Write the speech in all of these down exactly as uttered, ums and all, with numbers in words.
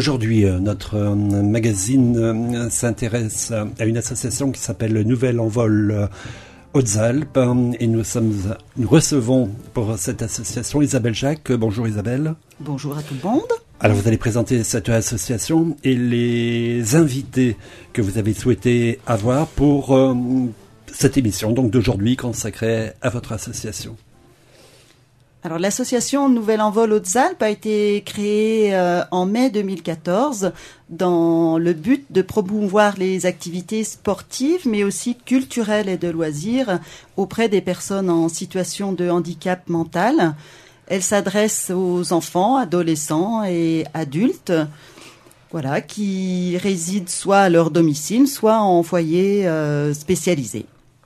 Aujourd'hui, euh, notre euh, magazine euh, s'intéresse à une association qui s'appelle Nouvel Envol euh, Hautes-Alpes et nous sommes, nous recevons pour cette association Isabelle Jacques. Bonjour Isabelle. Bonjour à tout le monde. Alors vous allez présenter cette association et les invités que vous avez souhaité avoir pour euh, cette émission donc d'aujourd'hui consacrée à votre association. Alors l'association Nouvel Envol Hautes-Alpes a été créée euh, en mai deux mille quatorze dans le but de promouvoir les activités sportives mais aussi culturelles et de loisirs auprès des personnes en situation de handicap mental. Elle s'adresse aux enfants, adolescents et adultes, voilà, qui résident soit à leur domicile, soit en foyer euh, spécialisé.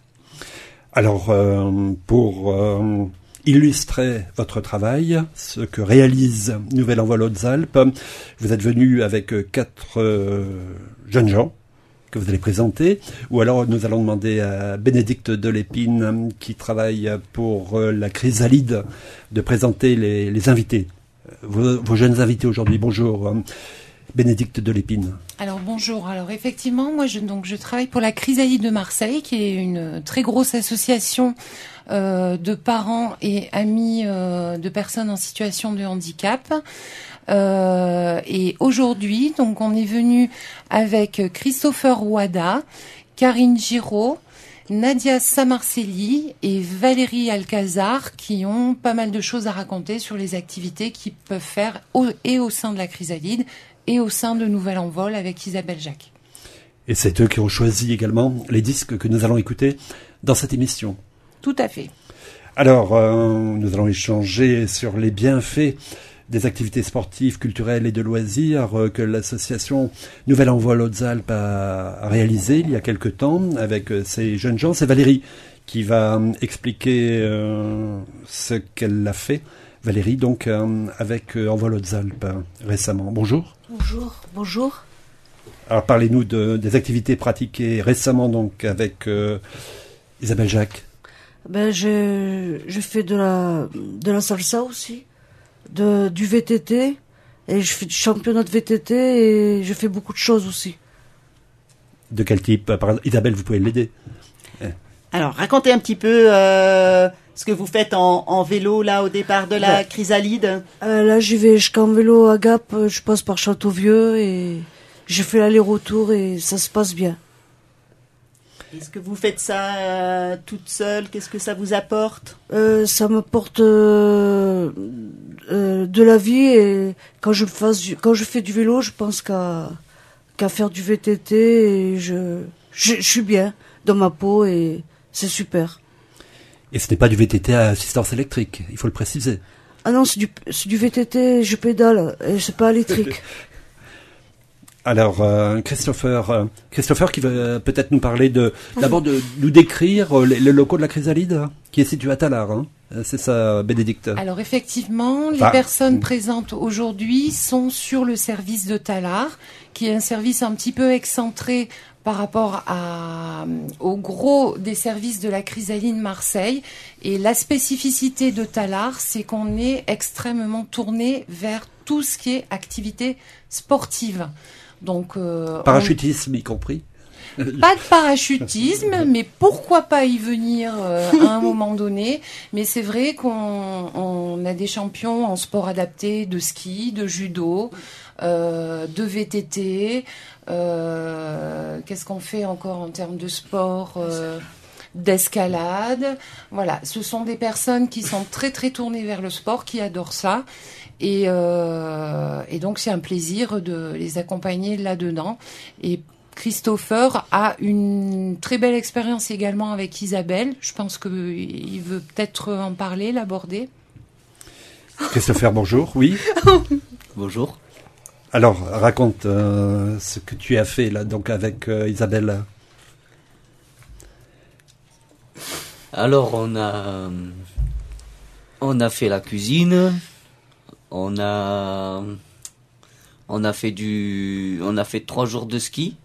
Alors euh, pour euh, illustrer votre travail, ce que réalise Nouvel Envol Hautes-Alpes, vous êtes venu avec quatre euh, jeunes gens que vous allez présenter, ou alors nous allons demander à Bénédicte Delépine, qui travaille pour la Chrysalide, de présenter les, les invités, vos, vos jeunes invités aujourd'hui. Bonjour, Bénédicte Delépine. Alors bonjour, alors effectivement, moi je, donc, je travaille pour la Chrysalide de Marseille, qui est une très grosse association euh, de parents et amis euh, de personnes en situation de handicap. Euh, et aujourd'hui, donc, on est venu avec Christopher Ouada, Karine Giraud, Nadia Samarcelli et Valérie Alcazar, qui ont pas mal de choses à raconter sur les activités qu'ils peuvent faire au, et au sein de la Chrysalide et au sein de Nouvel Envol avec Isabelle Jacques. Et c'est eux qui ont choisi également les disques que nous allons écouter dans cette émission. Tout à fait. Alors, euh, nous allons échanger sur les bienfaits des activités sportives, culturelles et de loisirs que l'association Nouvel Envol Hautes-Alpes a réalisé il y a quelque temps avec ces jeunes gens. C'est Valérie qui va expliquer euh, ce qu'elle a fait. Valérie, donc, euh, avec euh, Envol Hautes-Alpes euh, récemment. Bonjour. Bonjour, bonjour. Alors, parlez-nous de, des activités pratiquées récemment, donc, avec euh, Isabelle Jacques. Ben, je, je fais de la, de la salsa aussi. De, du V T T, et je fais du championnat de V T T, et je fais beaucoup de choses aussi. De quel type? Par exemple, Isabelle, vous pouvez l'aider. Alors, racontez un petit peu euh, ce que vous faites en, en vélo, là, au départ de la ouais. Chrysalide. Euh, là, j'y vais jusqu'en vélo à Gap, je passe par Châteauvieux, et je fais l'aller-retour, et ça se passe bien. Est-ce que vous faites ça euh, toute seule? Qu'est-ce que ça vous apporte? euh, Ça m'apporte euh, euh, de la vie, et quand je, fasse du, quand je fais du vélo, je pense qu'à qu'à faire du V T T, et je, je, je suis bien dans ma peau, et c'est super. Et ce n'est pas du V T T à assistance électrique, il faut le préciser. Ah non, c'est du, c'est du V T T, je pédale, et c'est pas électrique. Alors, euh, Christopher, euh, Christopher qui va euh, peut-être nous parler de, d'abord de nous décrire euh, les, les locaux de la Chrysalide, qui est situé à Tallard, hein. C'est ça, Bénédicte? Alors effectivement, les enfin, personnes présentes aujourd'hui sont sur le service de Tallard, qui est un service un petit peu excentré par rapport à, au gros des services de la Chrysalide Marseille. Et la spécificité de Tallard, c'est qu'on est extrêmement tourné vers tout ce qui est activité sportive. Donc, euh, parachutisme on... y compris? Pas de parachutisme, mais pourquoi pas y venir euh, à un moment donné. Mais c'est vrai qu'on on a des champions en sport adapté, de ski, de judo, euh, de V T T. Euh, qu'est-ce qu'on fait encore en termes de sport euh, d'escalade? Voilà, ce sont des personnes qui sont très très tournées vers le sport, qui adorent ça. Et, euh, et donc c'est un plaisir de les accompagner là-dedans. Et Christopher a une très belle expérience également avec Isabelle. Je pense qu'il veut peut-être en parler, l'aborder. Christopher, bonjour. Oui. Bonjour. Alors, raconte euh, ce que tu as fait là, donc avec euh, Isabelle. Alors, on a, on a fait la cuisine. On a, on a fait du, on a fait trois jours de ski.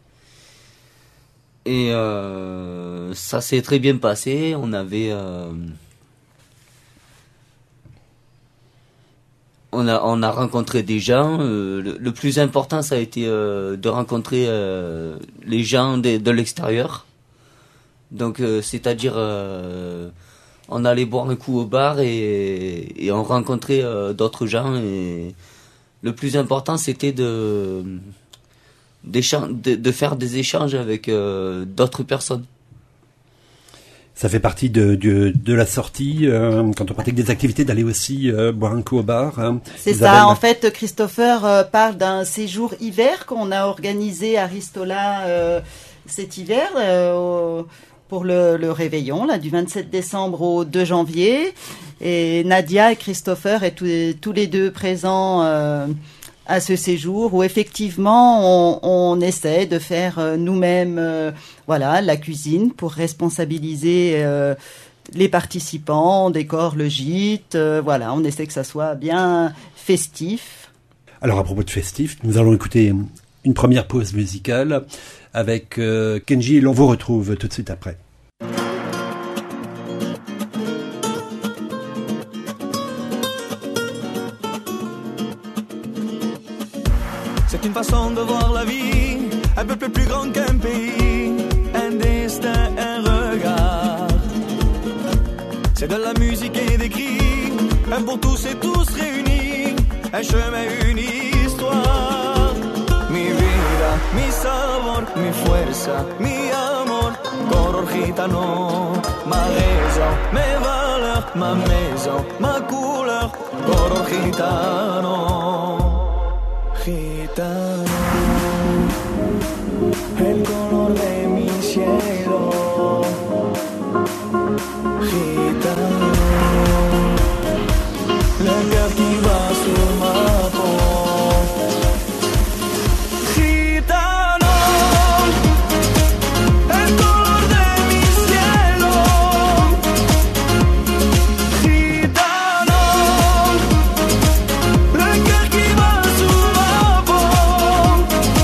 Et euh, ça s'est très bien passé. On avait, euh, on a on a rencontré des gens. Euh, le, le plus important, ça a été euh, de rencontrer euh, les gens de, de l'extérieur. Donc, euh, c'est-à-dire, euh, on allait boire un coup au bar et, et on rencontrait euh, d'autres gens. Et le plus important, c'était de de, de faire des échanges avec euh, d'autres personnes. Ça fait partie de, de, de la sortie, euh, quand on pratique des activités, d'aller aussi euh, boire un coup au bar. Hein. C'est Isabelle. ça, en fait, Christopher euh, parle d'un séjour hiver qu'on a organisé à Ristola euh, cet hiver euh, au, pour le, le réveillon, là, du vingt-sept décembre au deux janvier. Et Nadia et Christopher étaient tous les deux présents euh, à ce séjour où effectivement on, on essaie de faire euh, nous-mêmes euh, voilà la cuisine pour responsabiliser euh, les participants, on décore le gîte, euh, voilà, on essaie que ça soit bien festif. Alors à propos de festif, nous allons écouter une première pause musicale avec euh, Kenji et l'on vous retrouve tout de suite après. C'est une façon de voir la vie, un peu plus grand qu'un pays, un destin, un regard. C'est de la musique et des cris, un pour tous et tous réunis, un chemin, une histoire. Mi vida, mi sabor, mi fuerza, mi amor, color gitano, ma raison, mes valeurs, ma maison, ma couleur, color gitano. Gitano, el color de mi cielo. Gitano, le cœur qui bat sur ma peau. Gitano, el color de mi cielo. Gitano, le cœur qui bat sur ma peau.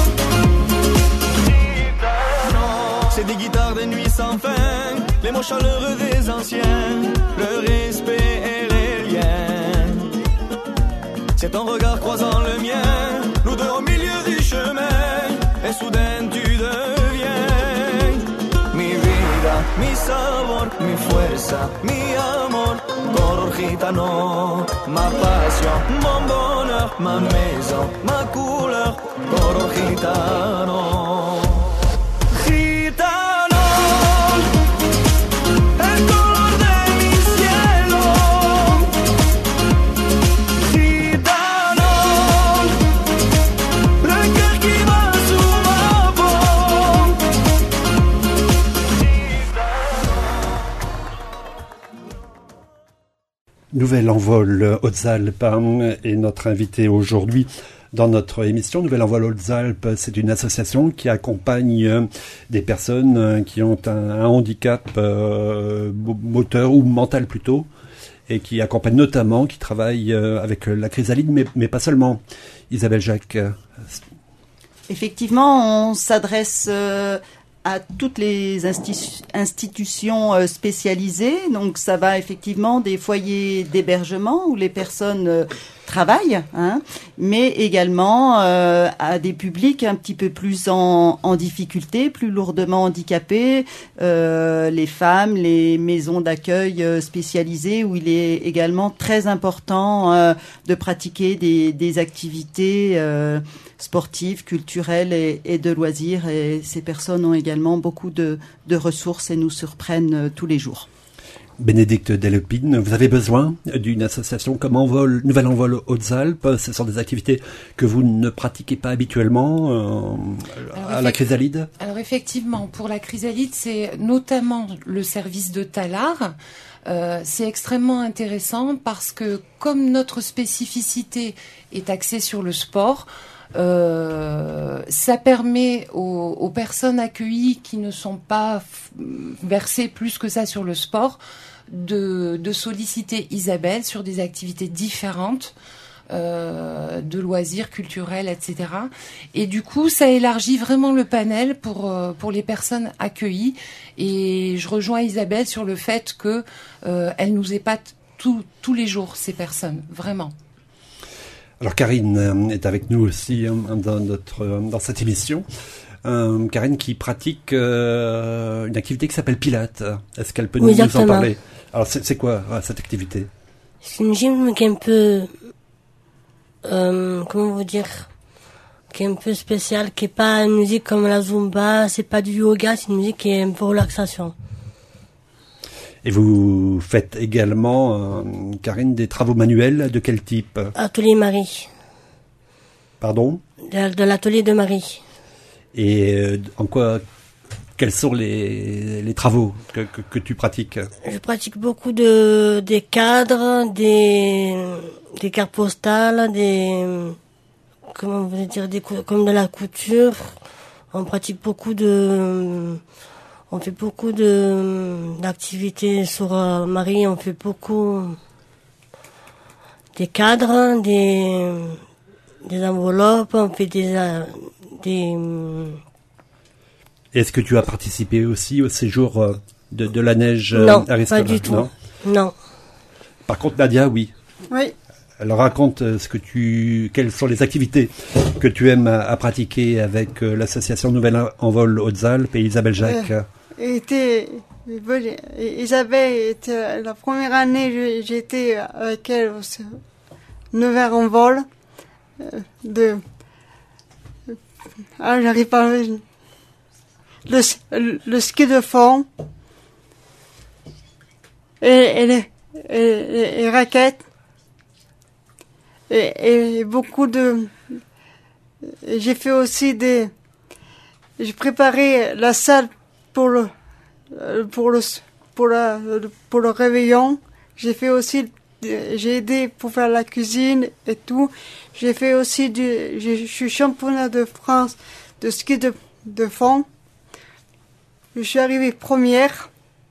Gitano, c'est des guitares de nuit sans fin, les mots chaleureux des anciens, le respect et les liens. C'est ton regard croisant le mien, nous deux au milieu du chemin, et soudain tu deviens mi vida, mi sabor, mi fuerza, mi amor, color gitano, ma passion, mon bonheur, ma maison, ma couleur, color gitano. Nouvel Envol Hautes-Alpes est notre invité aujourd'hui dans notre émission. Nouvel Envol Hautes-Alpes, c'est une association qui accompagne des personnes qui ont un, un handicap euh, moteur ou mental plutôt, et qui accompagne notamment, qui travaille avec la chrysalide, mais, mais pas seulement. Isabelle Jacques. Effectivement, on s'adresse euh, à toutes les institu- institutions euh, spécialisées. Donc, ça va effectivement des foyers d'hébergement où les personnes euh, travaillent, hein, mais également euh, à des publics un petit peu plus en, en difficulté, plus lourdement handicapés, euh, les femmes, les maisons d'accueil euh, spécialisées où il est également très important euh, de pratiquer des, des activités euh, sportives, culturelles et, et de loisirs. Et ces personnes ont également beaucoup de, de ressources et nous surprennent euh, tous les jours. Bénédicte Delépine, vous avez besoin d'une association comme Envol, Nouvel Envol Hautes-Alpes. Ce sont des activités que vous ne pratiquez pas habituellement euh, à la chrysalide. Alors effectivement, pour la chrysalide, c'est notamment le service de Talard. Euh, c'est extrêmement intéressant parce que comme notre spécificité est axée sur le sport, Euh, ça permet aux, aux personnes accueillies qui ne sont pas f- versées plus que ça sur le sport de, de solliciter Isabelle sur des activités différentes, euh, de loisirs culturels, et cetera. Et du coup, ça élargit vraiment le panel pour euh, pour les personnes accueillies. Et je rejoins Isabelle sur le fait que euh, elle nous épate tous tous les jours, ces personnes, vraiment. Alors Karine est avec nous aussi hein, dans, notre, dans cette émission. Euh, Karine qui pratique euh, une activité qui s'appelle Pilates. Est-ce qu'elle peut nous, oui, nous en parler? Alors c'est, c'est quoi ouais, cette activité? C'est une gym qui est un peu... Euh, comment vous dire, qui est un peu spéciale, qui est pas une musique comme la Zumba, c'est pas du yoga, c'est une musique qui est un peu relaxation. Et vous faites également, euh, Karine, des travaux manuels de quel type? Atelier Marie. Pardon? De, de l'atelier de Marie. Et euh, en quoi, quels sont les, les travaux que, que, que tu pratiques? Je pratique beaucoup de des cadres, des des cartes postales, des comment vous voulez dire, des comme de la couture. On pratique beaucoup de On fait beaucoup de d'activités sur euh, Marie. On fait beaucoup des cadres, des des enveloppes. On fait des euh, des. Est-ce que tu as participé aussi au séjour euh, de de la neige euh, non, Aristote? Pas du tout. Non. Non. Par contre, Nadia, oui. Oui. Alors raconte euh, ce que tu, quelles sont les activités que tu aimes à, à pratiquer avec euh, l'association Nouvelle Envol Hautes-Alpes et Isabelle Jacques. Euh, était, Isabelle était la première année, j'étais avec elle au Nouvelle Envol de. Ah, j'arrive pas. Le, le, le ski de fond et, et les, et, les raquettes. Et, et beaucoup de... J'ai fait aussi des... J'ai préparé la salle pour le... Pour le... Pour la... Pour le réveillon. J'ai fait aussi... J'ai aidé pour faire la cuisine et tout. J'ai fait aussi du... Je suis championnat de France de ski de, de fond. Je suis arrivée première.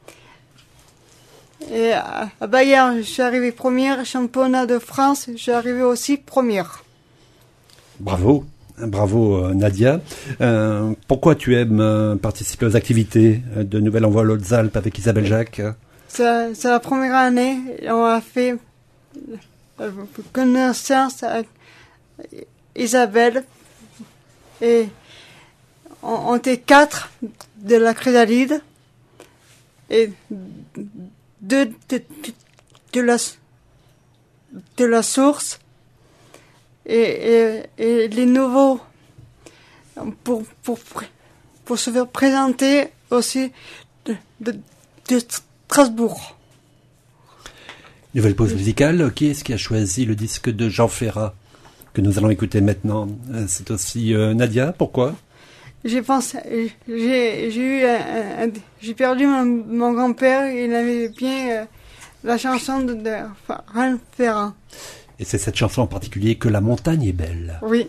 Et à Bayern, je suis arrivée première, championnat de France, je suis arrivée aussi première. Bravo, bravo Nadia. Euh, pourquoi tu aimes euh, participer aux activités de Nouvelle Envol Hautes-Alpes avec Isabelle Jacques? C'est, c'est la première année, on a fait euh, connaissance avec Isabelle et on, on était quatre de la chrysalide et De, de, de, la, de la source et, et, et les nouveaux pour, pour, pour se faire présenter aussi de, de, de Strasbourg. Nouvelle pause musicale. Qui est-ce qui a choisi le disque de Jean Ferrat que nous allons écouter maintenant? C'est aussi euh, Nadia. Pourquoi? J'ai pensé, j'ai, j'ai eu, un, un, j'ai perdu mon, mon grand-père. Il avait bien euh, la chanson de, de Jean Ferrat. Et c'est cette chanson en particulier, Que la montagne est belle. Oui.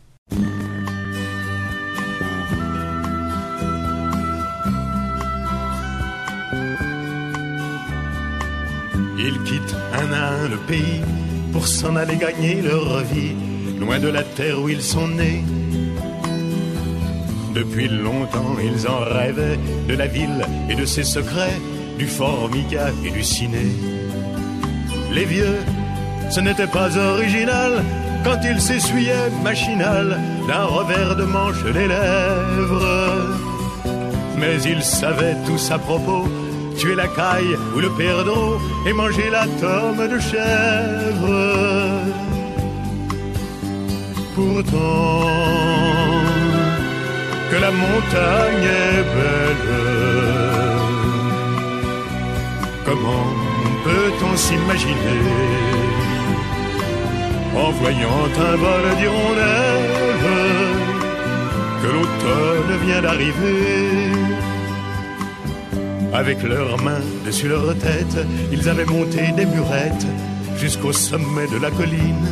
Ils quittent un à un le pays pour s'en aller gagner leur vie, loin de la terre où ils sont nés. Depuis longtemps, ils en rêvaient de la ville et de ses secrets, du formica et du ciné. Les vieux, ce n'était pas original quand ils s'essuyaient machinal d'un revers de manche les lèvres. Mais ils savaient tous à propos tuer la caille ou le perdreau et manger la tome de chèvre. Pourtant, que la montagne est belle, comment peut-on s'imaginer en voyant un vol d'hirondelles que l'automne vient d'arriver? Avec leurs mains dessus leur tête, ils avaient monté des murettes jusqu'au sommet de la colline.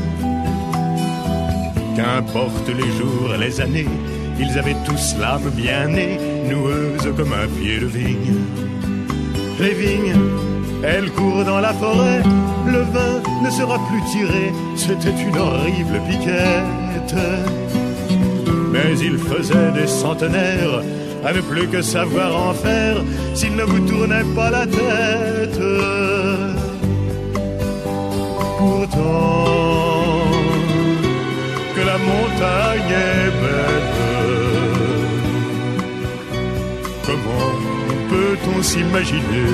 Qu'importe les jours, les années, ils avaient tous l'âme bien née, noueuse comme un pied de vigne. Les vignes, elles courent dans la forêt, le vin ne sera plus tiré, c'était une horrible piquette. Mais ils faisaient des centenaires à ne plus que savoir en faire s'ils ne vous tournaient pas la tête. Pourtant, la montagne est belle. Comment peut-on s'imaginer,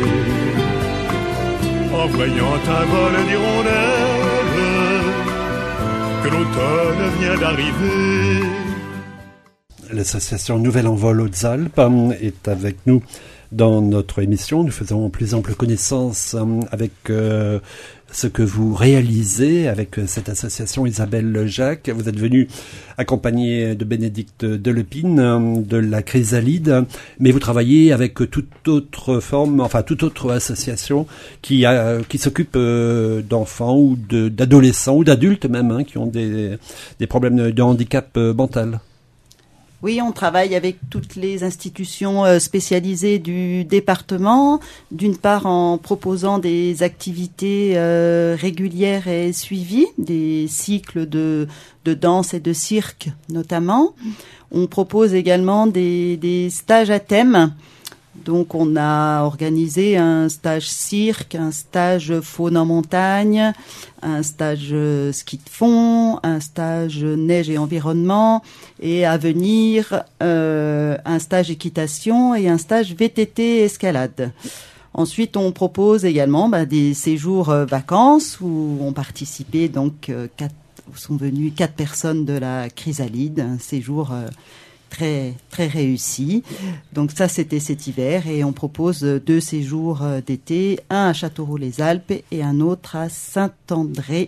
en voyant un vol d'hirondelles, que l'automne vient d'arriver? L'association Nouvel Envol Hautes-Alpes est avec nous dans notre émission. Nous faisons plus ample connaissance avec euh, ce que vous réalisez avec cette association. Isabelle Jacques, vous êtes venue accompagnée de Bénédicte Delepine de la Chrysalide, mais vous travaillez avec toute autre forme, enfin toute autre association qui a, qui s'occupe euh, d'enfants ou de, d'adolescents ou d'adultes même hein, qui ont des, des problèmes de, de handicap euh, mental. Oui, on travaille avec toutes les institutions euh, spécialisées du département, d'une part en proposant des activités euh, régulières et suivies, des cycles de, de danse et de cirque notamment. On propose également des, des stages à thème. Donc on a organisé un stage cirque, un stage faune en montagne, un stage ski de fond, un stage neige et environnement, et à venir euh, un stage équitation et un stage V T T escalade. Ensuite, on propose également bah, des séjours euh, vacances où ont participé donc euh, quatre, où sont venues quatre personnes de la Chrysalide, un séjour euh, très très réussi. Donc ça, c'était cet hiver, et on propose deux séjours euh, d'été, un à Châteauroux-les-Alpes et un autre à Saint-André,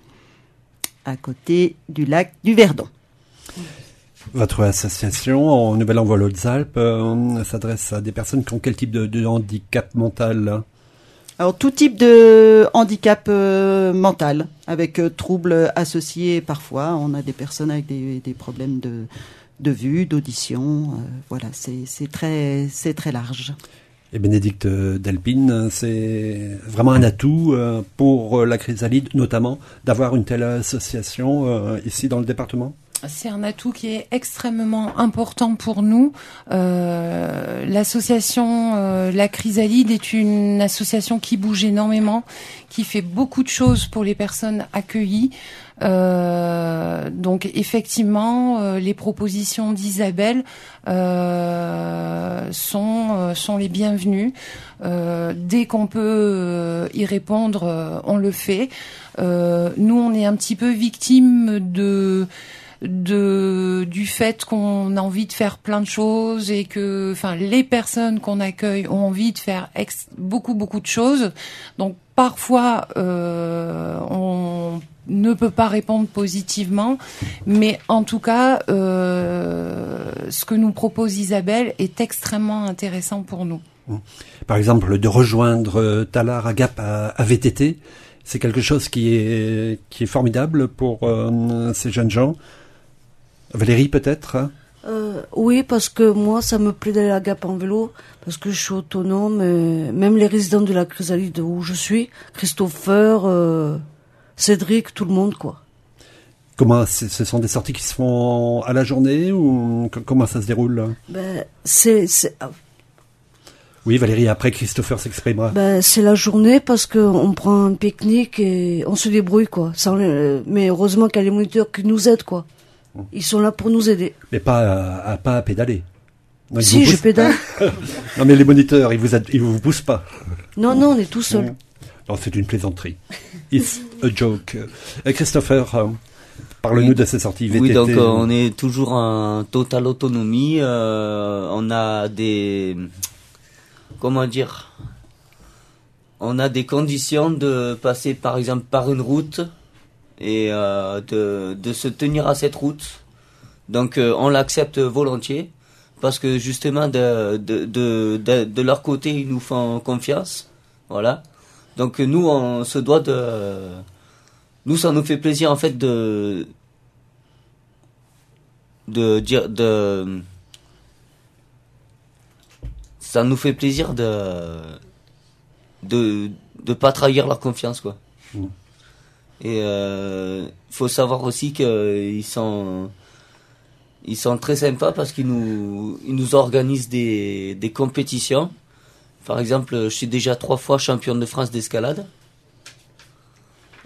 à côté du lac du Verdon. Votre association, en Nouvel Envol Hautes-Alpes, euh, s'adresse à des personnes qui ont quel type de, de handicap mental? Alors, tout type de handicap euh, mental, avec euh, troubles associés parfois. On a des personnes avec des, des problèmes de, de vue, d'audition. Euh, voilà, c'est, c'est, très, c'est très large. Et Bénédicte Delepine, c'est vraiment un atout euh, pour la Chrysalide, notamment, d'avoir une telle association euh, ici dans le département? C'est un atout qui est extrêmement important pour nous. Euh, l'association euh, La Chrysalide est une association qui bouge énormément, qui fait beaucoup de choses pour les personnes accueillies. Euh, donc effectivement, euh, les propositions d'Isabelle euh, sont euh, sont les bienvenues. Euh, dès qu'on peut euh, y répondre, euh, on le fait. Euh, nous, on est un petit peu victime de de du fait qu'on a envie de faire plein de choses et que enfin les personnes qu'on accueille ont envie de faire ex- beaucoup beaucoup de choses. Donc parfois euh, on ne peut pas répondre positivement, mais en tout cas euh, ce que nous propose Isabelle est extrêmement intéressant pour nous. Par exemple, de rejoindre Talar Agap à, à V T T, c'est quelque chose qui est qui est formidable pour euh, ces jeunes gens. Valérie, peut-être hein euh, Oui, parce que moi, ça me plaît d'aller à Gap en vélo, parce que je suis autonome. Et même les résidents de la Chrysalide où je suis, Christopher, euh, Cédric, tout le monde, quoi. Comment c'est, ce sont des sorties qui se font à la journée ou comment ça se déroule? Ben, c'est, c'est... Oui, Valérie, après Christopher s'exprimera. Ben, c'est la journée parce que on prend un pique-nique et on se débrouille, quoi. Sans les... Mais heureusement qu'il y a les moniteurs qui nous aident, quoi. Ils sont là pour nous aider. Mais pas à, à, pas à pédaler. Non, si, je pédale. Non, mais les moniteurs, ils vous, aident, ils vous poussent pas. Non, non, on est tout seul. Non, c'est une plaisanterie. It's a joke. Et Christopher, euh, parle-nous oui. de ces sorties V T T. Oui, donc euh, on est toujours en totale autonomie. Euh, on a des... Comment dire? On a des conditions de passer, par exemple, par une route et euh, de, de se tenir à cette route. Donc euh, on l'accepte volontiers parce que justement de, de, de, de, de leur côté ils nous font confiance. Voilà. Donc nous on se doit de... Nous ça nous fait plaisir en fait de... De dire... De, ça nous fait plaisir de... De de pas trahir leur confiance, quoi. Mmh. Et euh, faut savoir aussi qu'ils sont ils sont très sympas parce qu'ils nous ils nous organisent des des compétitions. Par exemple, je suis déjà trois fois championne de France d'escalade.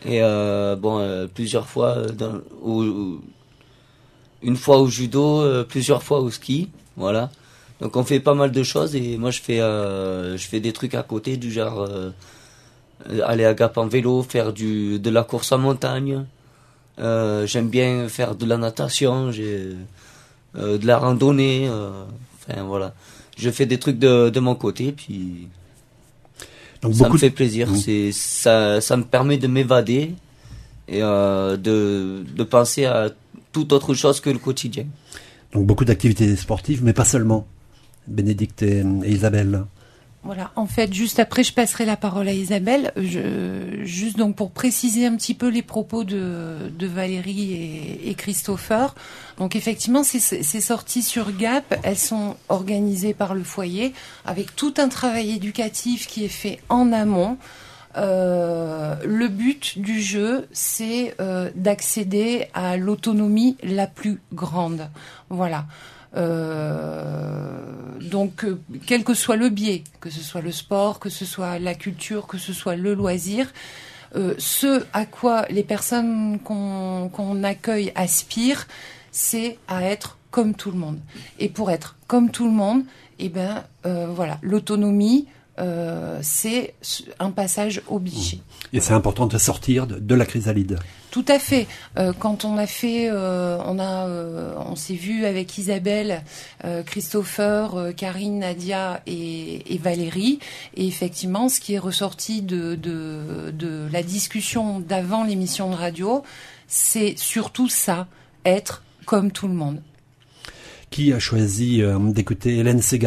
Et euh, bon, euh, plusieurs fois, dans, au, au, une fois au judo, euh, plusieurs fois au ski, voilà. Donc on fait pas mal de choses et moi je fais, euh, je fais des trucs à côté du genre euh, aller à Gap en vélo, faire du de la course en montagne. Euh, j'aime bien faire de la natation, j'ai euh, de la randonnée. Euh, enfin voilà, je fais des trucs de de mon côté puis. Donc ça me fait plaisir, mmh. c'est ça, ça me permet de m'évader et euh, de de penser à toute autre chose que le quotidien. Donc beaucoup d'activités sportives, mais pas seulement. Bénédicte et, et Isabelle. Voilà, en fait, juste après, je passerai la parole à Isabelle. Je, juste donc pour préciser un petit peu les propos de, de Valérie et, et Christopher. Donc effectivement, ces, ces sorties sur Gap, elles sont organisées par le foyer avec tout un travail éducatif qui est fait en amont. Euh, le but du jeu, c'est euh, d'accéder à l'autonomie la plus grande. Voilà. Euh, donc, euh, quel que soit le biais, que ce soit le sport, que ce soit la culture, que ce soit le loisir, euh, ce à quoi les personnes qu'on, qu'on accueille aspirent, c'est à être comme tout le monde. Et pour être comme tout le monde, eh ben, euh, voilà, l'autonomie, euh, c'est un passage obligé. Et c'est important de sortir de, de la chrysalide. Tout à fait. Euh, quand on a fait, euh, on a, euh, on s'est vu avec Isabelle, euh, Christopher, euh, Karine, Nadia et, et Valérie. Et effectivement, ce qui est ressorti de, de, de la discussion d'avant l'émission de radio, c'est surtout ça, être comme tout le monde. Qui a choisi euh, d'écouter Hélène Ségara ?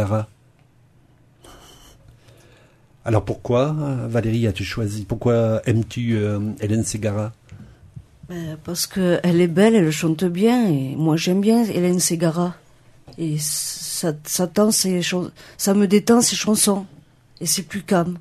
Alors pourquoi, Valérie, as-tu choisi ? Pourquoi aimes-tu euh, Hélène Ségara ? Ben, parce que elle est belle, elle chante bien, et moi j'aime bien Hélène Ségara. Et ça, ça, tend ses chans- ça me détend ses chansons, et c'est plus calme.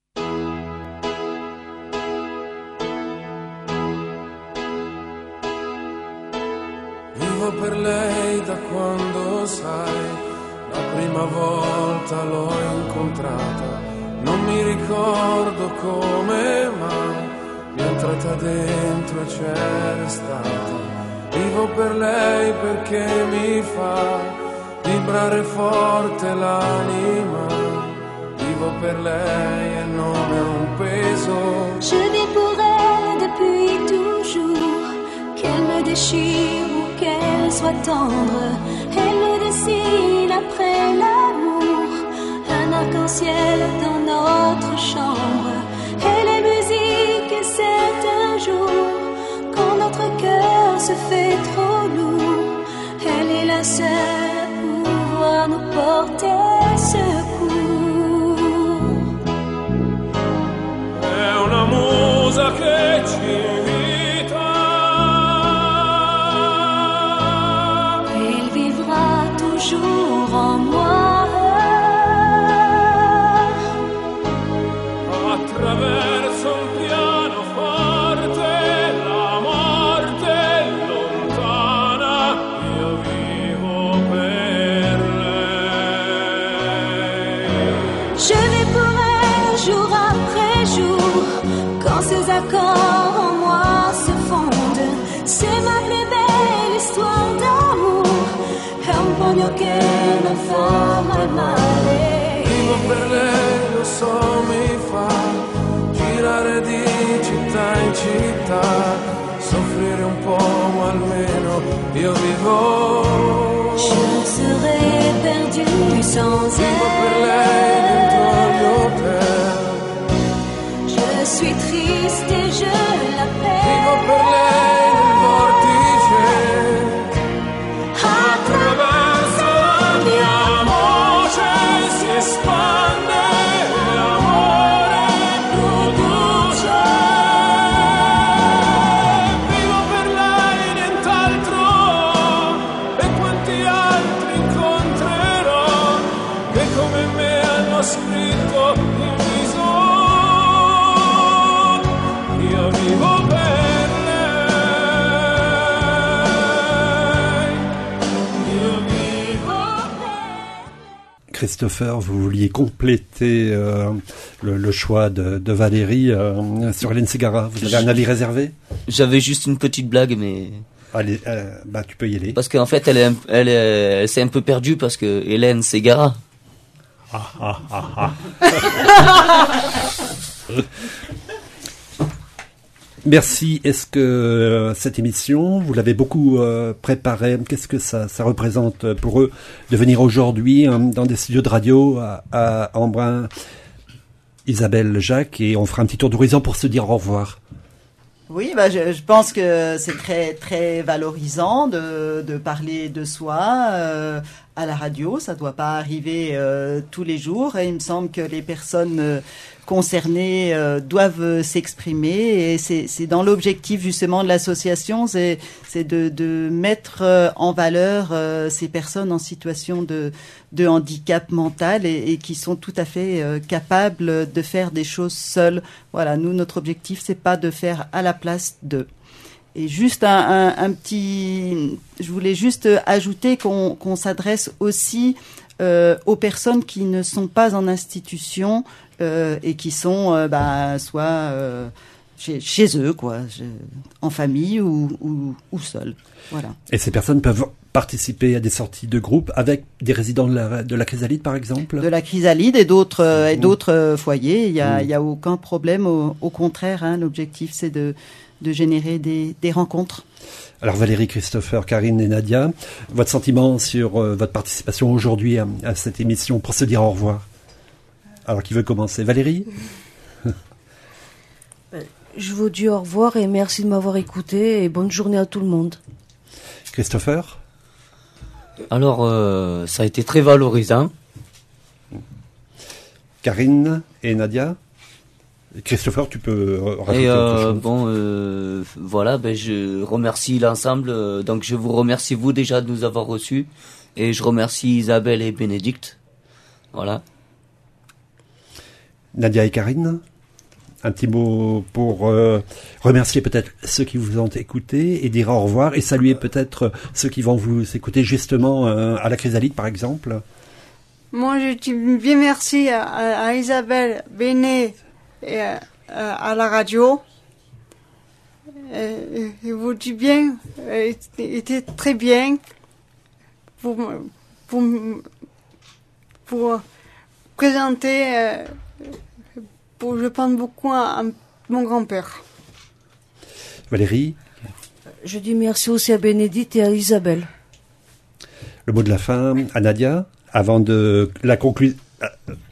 Vivo per lei da quando sai, la prima volta l'ho incontrata. Non mi ricordo come mai mi è entrata dentro e c'è restata. Vivo per lei perché mi fa vibrare forte l'anima. Vivo per lei e non è un peso. Je vis pour elle depuis toujours, qu'elle me déchire ou qu'elle soit tendre. Elle me dessine après l'amour un arc-en-ciel dans notre chambre. Elle est musique et c'est un jour quand notre cœur se fait trop lourd. Elle est la seule à pouvoir nous porter secours. È una musa che ci invita. Elle vivra toujours en moi. Attraverso un pianoforte la morte è lontana, io vivo per lei. Je vais pour elle jour après jour, quand ses accords en moi se fondent. C'est ma plus belle histoire d'amour, è un pugno che non fa mai male. Vivo per lei, lo so, mi fa girare di città in città, soffrire un po', ma almeno io vivo. Je serais perdu sans elle. Vivo per lei dentro gli hotel. Je suis triste et je l'appelle. Vivo per lei nel vortice. Attraverso la mia voce si espande l'amore produce. Vivo per lei nient'altro, e quanti altri incontrerò che come me hanno scritto il viso. Io vivo per lei. Io vivo per lei. Christopher, vous vouliez compléter euh, le, le choix de, de Valérie euh, sur Hélène Ségara. Vous avez un avis réservé? J'avais juste une petite blague, mais... Allez, euh, bah tu peux y aller. Parce qu'en fait, elle, est, elle, est, elle s'est un peu perdue parce que Hélène Ségara. Ah, ah, ah, ah. Merci. Est-ce que euh, cette émission, vous l'avez beaucoup euh, préparée? Qu'est-ce que ça, ça représente pour eux de venir aujourd'hui hein, dans des studios de radio à, à Embrun, Isabelle, Jacques, et on fera un petit tour d'horizon pour se dire au revoir. Oui, bah je, je pense que c'est très très valorisant de, de parler de soi euh, à la radio. Ça doit pas arriver euh, tous les jours. Et il me semble que les personnes euh, concernées euh, doivent s'exprimer. Et c'est, c'est dans l'objectif justement de l'association, c'est, c'est de, de mettre euh, en valeur euh, ces personnes en situation de, de handicap mental et, et qui sont tout à fait euh, capables de faire des choses seules. Voilà, nous notre objectif c'est pas de faire à la place d'eux. Et juste un, un, un petit, je voulais juste ajouter qu'on, qu'on s'adresse aussi euh, aux personnes qui ne sont pas en institution euh, et qui sont euh, bah, soit euh, chez, chez eux, quoi, en famille ou, ou, ou seuls. Voilà. Et ces personnes peuvent participer à des sorties de groupe avec des résidents de la, de la Chrysalide, par exemple? De la Chrysalide et d'autres, euh, et d'autres euh, foyers. Il y a, mmh. il y a aucun problème. Au, au contraire, hein, l'objectif c'est de de générer des, des rencontres. Alors Valérie, Christopher, Karine et Nadia, votre sentiment sur euh, votre participation aujourd'hui à, à cette émission pour se dire au revoir? Alors qui veut commencer? Valérie? Je vous dis au revoir et merci de m'avoir écouté et bonne journée à tout le monde. Christopher? Alors euh, ça a été très valorisant. Karine et Nadia? Christopher, tu peux rajouter et euh, autre chose. Bon, euh, voilà, ben je remercie l'ensemble. Euh, donc je vous remercie vous déjà de nous avoir reçus et je remercie Isabelle et Bénédicte. Voilà. Nadia et Karine, un petit mot pour euh, remercier peut-être ceux qui vous ont écouté et dire au revoir et saluer peut-être ceux qui vont vous écouter justement euh, à la Chrysalide par exemple. Moi, je dis bien merci à, à, à Isabelle, Béné et à, à la radio. Et, et vous dis bien, était très bien pour, pour, pour présenter, pour, je pense beaucoup à, à mon grand-père. Valérie? Je dis merci aussi à Bénédicte et à Isabelle. Le mot de la fin à Nadia, avant de la conclusion, à,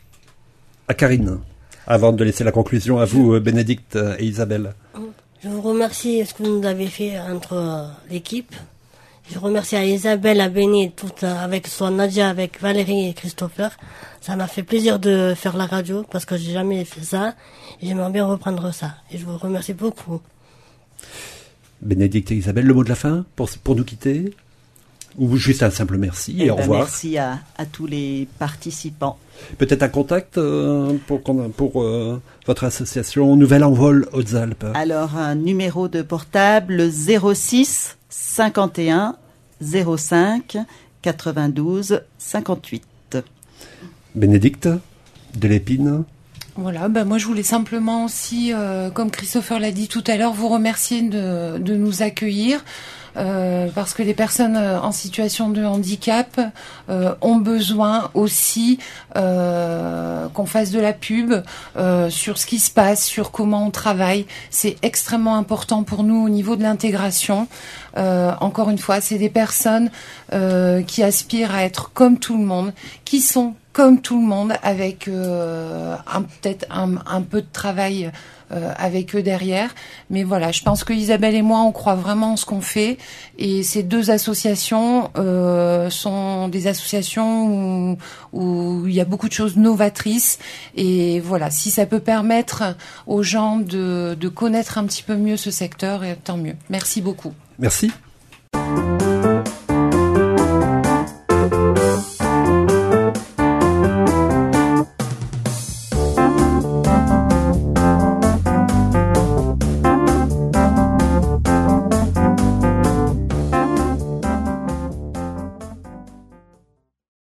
à Karine. Avant de laisser la conclusion à vous, Bénédicte et Isabelle. Je vous remercie de ce que vous nous avez fait entre l'équipe. Je remercie à Isabelle, à Béni, tout, avec soit Nadia, avec Valérie et Christopher. Ça m'a fait plaisir de faire la radio parce que j'ai jamais fait ça. Et j'aimerais bien reprendre ça. Et je vous remercie beaucoup. Bénédicte et Isabelle, le mot de la fin pour, pour nous quitter? Ou juste un simple merci et, et au ben revoir. Merci à, à tous les participants. Peut-être un contact euh, pour, pour euh, votre association Nouvel Envol Hautes-Alpes. Alors, un numéro de portable zéro six cinquante et un zéro cinq quatre-vingt-douze cinquante-huit. Bénédicte de l'Épine. Voilà, ben moi je voulais simplement aussi, euh, comme Christopher l'a dit tout à l'heure, vous remercier de, de nous accueillir. Euh, parce que les personnes en situation de handicap euh, ont besoin aussi euh, qu'on fasse de la pub euh, sur ce qui se passe, sur comment on travaille. C'est extrêmement important pour nous au niveau de l'intégration. Euh, encore une fois, c'est des personnes euh, qui aspirent à être comme tout le monde, qui sont comme tout le monde, avec euh, un, peut-être un, un peu de travail Euh, avec eux derrière. Mais voilà, je pense que Isabelle et moi, on croit vraiment en ce qu'on fait. Et ces deux associations euh, sont des associations où, où il y a beaucoup de choses novatrices. Et voilà, si ça peut permettre aux gens de, de connaître un petit peu mieux ce secteur, tant mieux. Merci beaucoup. Merci.